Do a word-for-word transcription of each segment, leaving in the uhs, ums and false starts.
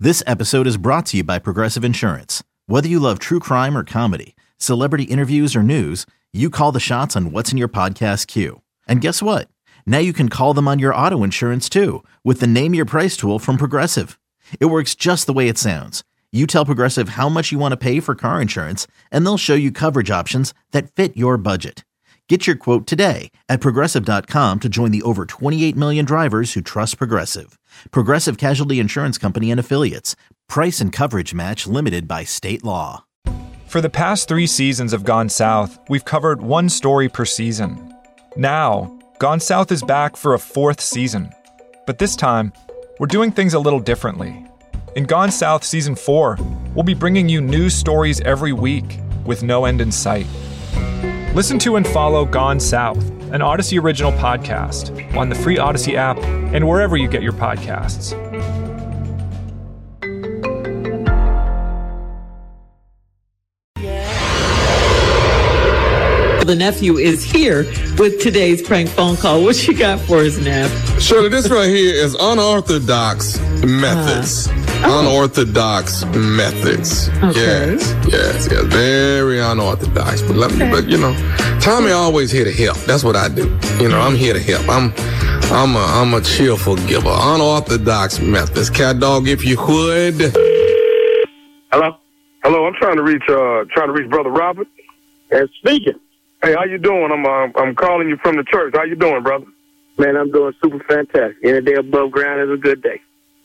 This episode is brought to you by Progressive Insurance. Whether you love true crime or comedy, celebrity interviews or news, you call the shots on what's in your podcast queue. And guess what? Now you can call them on your auto insurance too with the Name Your Price tool from Progressive. It works just the way it sounds. You tell Progressive how much you want to pay for car insurance, and they'll show you coverage options that fit your budget. Get your quote today at Progressive dot com to join the over twenty-eight million drivers who trust Progressive. Progressive Casualty Insurance Company and Affiliates. Price and coverage match limited by state law. For the past three seasons of Gone South, we've covered one story per season. Now, Gone South is back for a fourth season. But this time, we're doing things a little differently. In Gone South Season four, we'll be bringing you new stories every week with no end in sight. Listen to and follow Gone South, an Odyssey original podcast, on the free Odyssey app and wherever you get your podcasts. The nephew is here with today's prank phone call. What you got for us, Nev? Shirley, this right here is unorthodox methods. Uh, oh. Unorthodox methods. Okay. Yes, yes, yes. Very unorthodox. But let me, okay. but you know, Tommy always here to help. That's what I do. You know, I'm here to help. I'm, I'm a, I'm a cheerful giver. Unorthodox methods. Cat dog, if you would. Hello. Hello. I'm trying to reach, uh, trying to reach Brother Robert. Yes, speaking. Hey, how you doing? I'm uh, I'm calling you from the church. How you doing, brother? Man, I'm doing super fantastic. Any day above ground is a good day.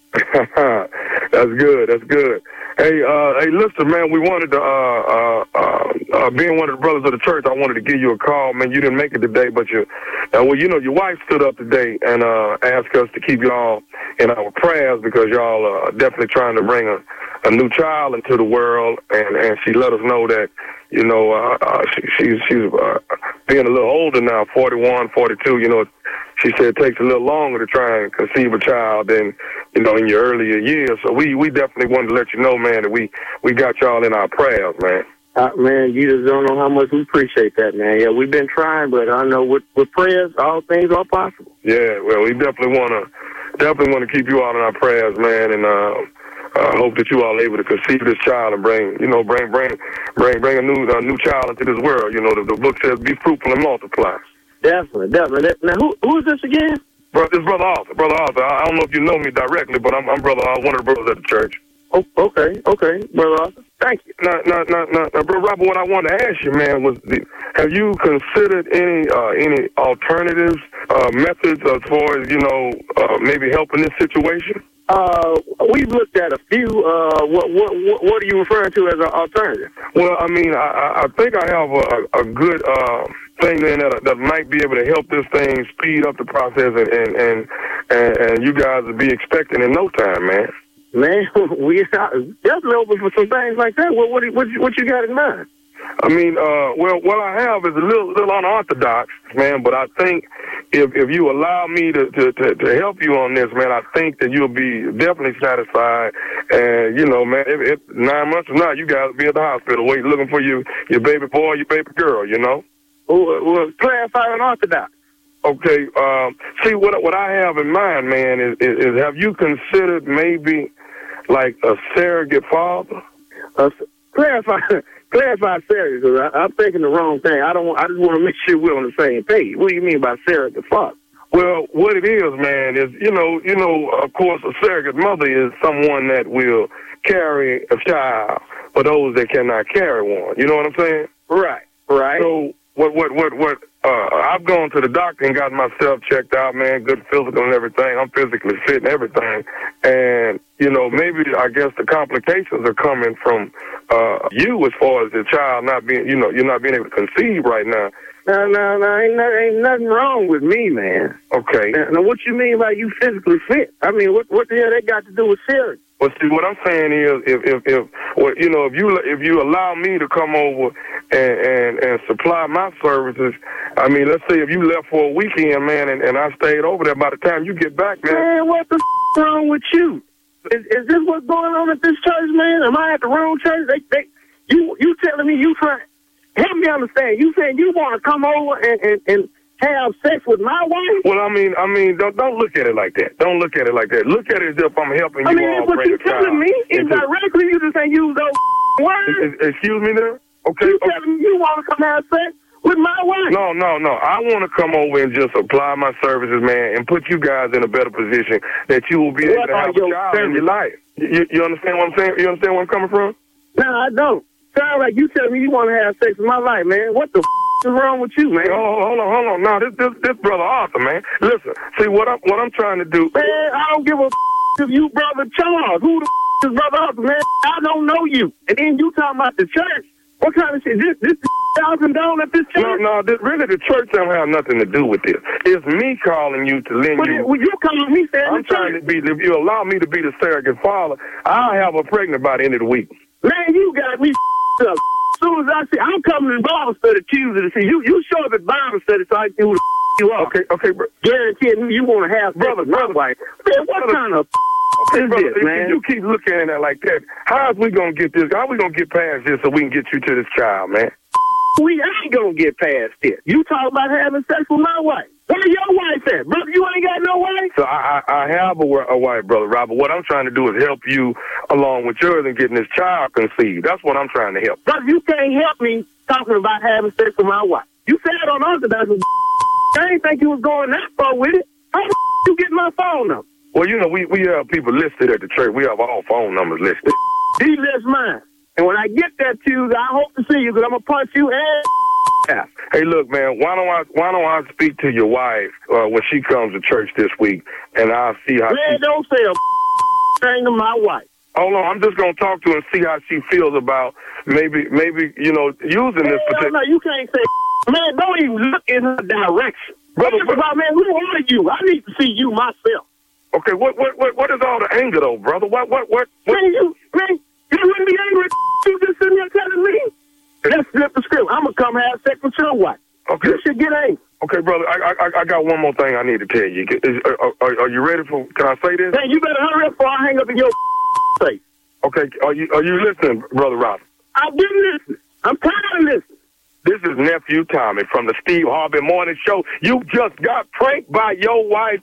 That's good. That's good. Hey, uh, hey, listen, man. We wanted to, uh, uh, uh, uh, being one of the brothers of the church, I wanted to give you a call, man. You didn't make it today, but you, uh, well, you know, your wife stood up today and uh, asked us to keep y'all in our prayers because y'all are definitely trying to bring a, a new child into the world, and, and she let us know that. You know, uh, uh, she, she's she's uh, being a little older now, forty-one, forty-two. You know, she said it takes a little longer to try and conceive a child than, you know, in your earlier years. So we, we definitely wanted to let you know, man, that we, we got y'all in our prayers, man. Uh, man, you just don't know how much we appreciate that, man. Yeah, we've been trying, but I know with, with prayers, all things are possible. Yeah, well, we definitely want to definitely want to keep you all in our prayers, man, and uh, I uh, hope that you all are able to conceive this child and bring, you know, bring, bring, bring, bring a new, a new child into this world. You know, the, the book says, "Be fruitful and multiply." Definitely, definitely. Now, who, who is this again? Bro, this Brother Arthur. Brother Arthur. I, I don't know if you know me directly, but I'm, I'm Brother Arthur, one of the brothers at the church. Oh, okay, okay, Brother Arthur. Thank you. Now, now, now, now, now, Brother Robert, what I wanted to ask you, man, was, the, have you considered any, uh, any alternatives, uh, methods as far as, you know, uh, maybe helping this situation? Uh, we've looked at a few. Uh, what, what, what, what are you referring to as an alternative? Well, I mean, I, I think I have a, a good uh, thing then that, that might be able to help this thing speed up the process, and and, and, and, and you guys will be expecting in no time, man. Man, we definitely open for some things like that. What, what, what, what you got in mind? I mean, uh, well, what I have is a little, little unorthodox, man, but I think if if you allow me to, to, to, to help you on this, man, I think that you'll be definitely satisfied. And, you know, man, if, if nine months from now, you guys will be at the hospital waiting, looking for you, your baby boy, your baby girl, you know? Well, well clarify unorthodox. Okay, um, see, what what I have in mind, man, is, is, is have you considered maybe like a surrogate father? Uh, clarify Clarify surrogate, because I'm thinking the wrong thing. I don't. I just want to make sure we're on the same page. What do you mean by surrogate father? Well, what it is, man, is, you know, you know, of course, a surrogate mother is someone that will carry a child for those that cannot carry one. You know what I'm saying? Right, right. So what, what, what, what, uh, I've gone to the doctor and got myself checked out, man, good physical and everything. I'm physically fit and everything. And, you know, maybe I guess the complications are coming from uh, you as far as the child not being, you know, you're not being able to conceive right now. No, no, no, ain't, no, ain't nothing wrong with me, man. Okay. Now, now, what you mean by you physically fit? I mean, what what the hell that got to do with surrogate? Well, see, what I'm saying is, if if if well, you know, if you if you allow me to come over and and, and supply my services, I mean, let's say if you left for a weekend, man, and, and I stayed over there, by the time you get back, man. Man, what the f- wrong with you? Is is this what's going on at this church, man? Am I at the wrong church? They they you you telling me you trying? Help me understand. You saying you want to come over and, and, and have sex with my wife? Well, I mean, I mean, don't don't look at it like that. Don't look at it like that. Look at it as if I'm helping you. I mean, all what bring you a child telling me? Indirectly, you just ain't use those words. Excuse me there? Okay. You okay. telling me you want to come have sex with my wife? No, no, no. I want to come over and just apply my services, man, and put you guys in a better position that you will be able What to have are your a child in your life. You, you understand what I'm saying? You understand where I'm coming from? No, I don't. Sound like you telling me you want to have sex with my wife, man. What the f*** is wrong with you, man? Oh, hold on, hold on. No, this, this, this brother Arthur, man. Listen, see what I'm, what I'm trying to do. Man, I don't give a f*** if you brother Charles. Who the f*** is brother Arthur, man? I don't know you. And then you talking about the church. What kind of shit? This, this thousand dollars at this church? No, no, this, really the church don't have nothing to do with this. It's me calling you to lend But you. it, well, you calling me saying I'm the trying church. to be, if you allow me to be the surrogate father, I'll have her pregnant by the end of the week. Man, you got me up. As soon as I see, I'm coming to Bible study Tuesday to see you. You show up at Bible study so I can see who the f- you are. Okay, okay, bro. Guaranteeing me you want to have Brother, sex with my brother. wife. Man, what Brother. kind of f- Okay, is brother, this, if man? you keep looking at it like that, how is we gonna get this? How we gonna get past this so we can get you to this child, man? We ain't gonna get past it. You talk about having sex with my wife. Where your wife at? Brother, you ain't got no wife? So I, I, I have a, a wife, brother Robert. What I'm trying to do is help you along with yours and getting this child conceived. That's what I'm trying to help. Brother, you can't help me talking about having sex with my wife. You said on Orthodox, I ain't think you was going that far with it. How the f- you get my phone number? Well, you know, we, we have people listed at the church. We have all phone numbers listed. These list mine. And when I get that Tuesday, I hope to see you because I'm going to punch you and ass. Hey, look, man, why don't I why don't I speak to your wife uh, when she comes to church this week, and I'll see how Man, she... don't say a thing to my wife. Hold on, I'm just going to talk to her and see how she feels about maybe, maybe you know, using this Hell particular... no, you can't say man, don't even look in her direction. Brother, Brother, about, man, who are you? I need to see you myself. Okay, what what what what is all the anger though, brother? What what what? what? Man, you, man, you wouldn't be angry if you just sitting there telling me. Let's flip the script. I'm going to come have sex with your wife. Okay. You should get angry. Okay, brother, I, I I got one more thing I need to tell you. Is, are, are, are you ready for, can I say this? Man, you better hurry up before I hang up in your face. Okay, are you are you listening, Brother Robert? I've been listening. I'm tired of listening. This is Nephew Tommy from the Steve Harvey Morning Show. You just got pranked by your wife.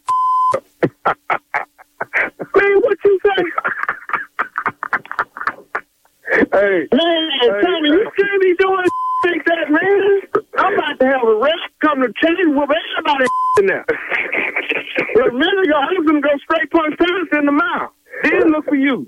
Man, what you say? Hey. Man, hey, Tommy, you can't be doing like that, man. I'm about to have a rest come to change with everybody in there. But a minute ago, I was going to go straight punch Thomas in the mouth. Then look for you.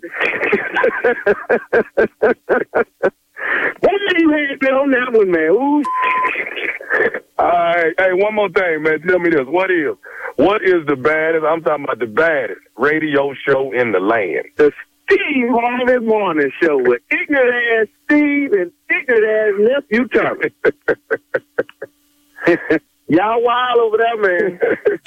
Why you had been on that one, man? Ooh. All right. Hey, one more thing, man. Tell me this. What is, what is the baddest, I'm talking about the baddest radio show in the land? The Steve Harvey Morning Show with ignorant ass Steve and ignorant ass Nephew Tommy. Y'all wild over there, man.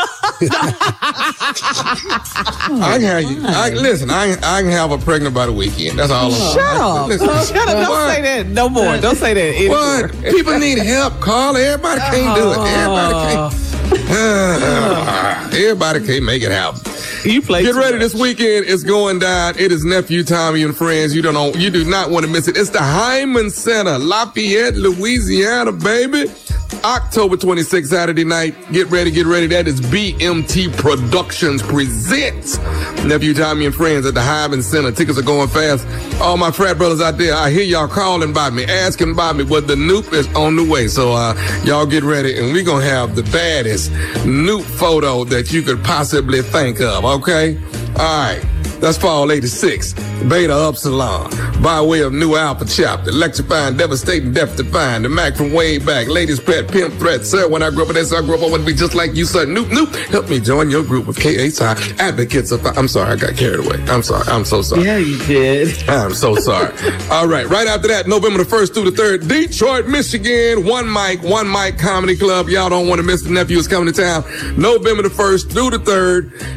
I can have you. I, listen, I, I can have her pregnant by the weekend. That's all I'm saying. Shut up. Listen, Shut up. Don't what? say that no more. Don't say that anymore. What? People need help, Carl. Everybody can't do it. Everybody can't. Everybody can't make it happen. You play Get too ready much. this weekend. It's going down. It is Nephew Tommy and friends. You don't know. You do not want to miss it. It's the Hyman Center, Lafayette, Louisiana, baby. October twenty-sixth, Saturday night. Get ready, get ready. That is B M T Productions presents Nephew Tommy and friends at the Hyman Center. Tickets are going fast. All my frat brothers out there, I hear y'all calling by me, asking by me, but the Noop is on the way. So uh, y'all get ready, and we're going to have the baddest Noop photo that you could possibly think of, okay? All right. That's fall eighty-six, Beta Upsilon, by way of New Alpha Chapter, electrifying, devastating, death defying, the Mac from way back, ladies pet, pimp threat, sir, when I grew up with this, I grew up, I want to be just like you, sir, Noop, Noop, help me join your group with K H I, advocates of, I'm sorry, I got carried away, I'm sorry, I'm so sorry. Yeah, you did. I'm so sorry. All right, right after that, November the first through the third, Detroit, Michigan, One Mic, One Mic Comedy Club, y'all don't want to miss the Nephew is coming to town, November the first through the third,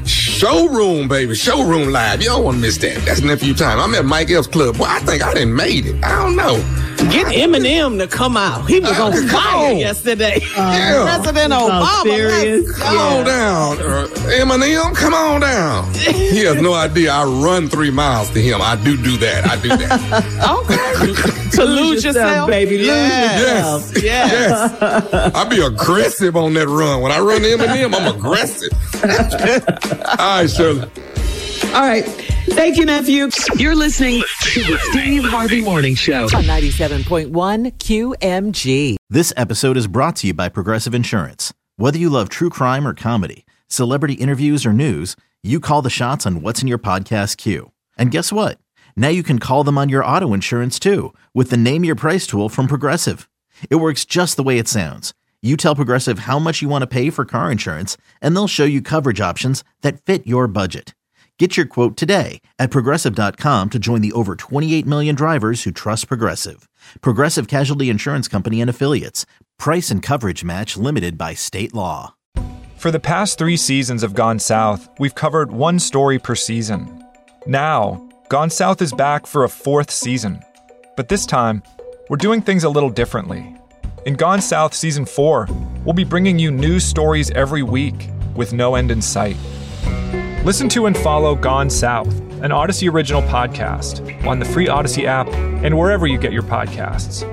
Showroom, baby. Showroom live. You don't want to miss that. That's nephew time. I'm at Mike Epps Club. Boy, I think I done made it. I don't know. Get Eminem to come out. He was on Uh, come fire on. yesterday. Yeah. President Oh, Obama. serious? let's Come go. on down. Uh, Eminem, come on down. He has no idea. I run three miles to him. I do do that. I do that. Okay. To lose yourself, baby. Lose Yes. yourself. Yes. Yes. I be aggressive on that run. When I run to Eminem, I'm aggressive. All right, Shirley. All right. Thank you, nephew. You're listening to the Steve Harvey Morning Show on ninety-seven point one Q M G. This episode is brought to you by Progressive Insurance. Whether you love true crime or comedy, celebrity interviews or news, you call the shots on what's in your podcast queue. And guess what? Now you can call them on your auto insurance too with the Name Your Price tool from Progressive. It works just the way it sounds. You tell Progressive how much you want to pay for car insurance, and they'll show you coverage options that fit your budget. Get your quote today at Progressive dot com to join the over twenty-eight million drivers who trust Progressive. Progressive Casualty Insurance Company and Affiliates. Price and coverage match limited by state law. For the past three seasons of Gone South, we've covered one story per season. Now, Gone South is back for a fourth season. But this time, we're doing things a little differently. In Gone South Season four, we'll be bringing you news stories every week with no end in sight. Listen to and follow Gone South, an Odyssey original podcast, on the free Odyssey app and wherever you get your podcasts.